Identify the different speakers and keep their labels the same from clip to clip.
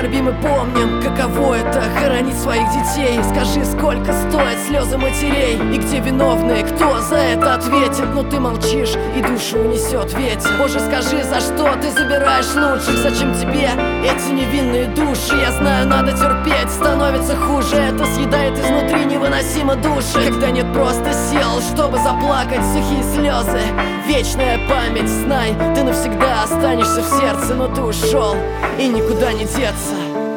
Speaker 1: скорбим и помним, каково это хоронить своих детей. Скажи, сколько стоят слезы матерей, и где виновные, кто за это ответит? Но ты молчишь, и душу унесет ветер. Боже, скажи, за что ты забираешь лучших? Зачем тебе эти невинные души? Я знаю, надо терпеть, становится хуже. Это съедает изнутри невыносимо души. Когда нет просто сил, чтобы заплакать, сухие слезы, вечная память. Знай, ты навсегда останешься в сердце, но ты ушел, и никуда не деться.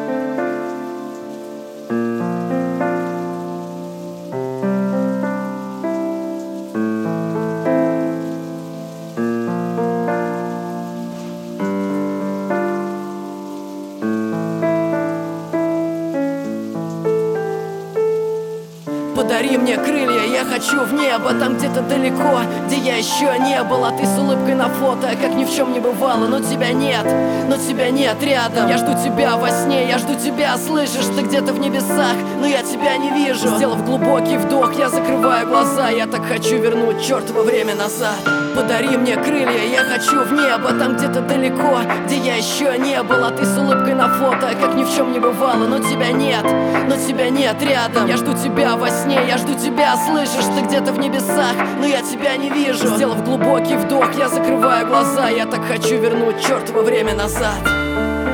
Speaker 1: Подари мне крылья, я хочу в небо, там где-то далеко, где я еще не был. А ты с улыбкой на фото, как ни в чем не бывало. Но тебя нет рядом. Я жду тебя во сне, я жду тебя, слышишь? Ты где-то в небесах, но я тебя не вижу. Сделав глубокий вдох, я закрываю глаза. Я так хочу вернуть чертово время назад. Подари мне крылья, я хочу в небо, там где-то далеко, где я еще не был. А ты с улыбкой на фото, как ни в чем не бывало. Но тебя нет рядом. Я жду тебя во сне, я жду тебя, слышишь? Ты где-то в небесах, но я тебя не вижу. Сделав глубокий вдох, я закрываю глаза. Я так хочу вернуть чертово время назад.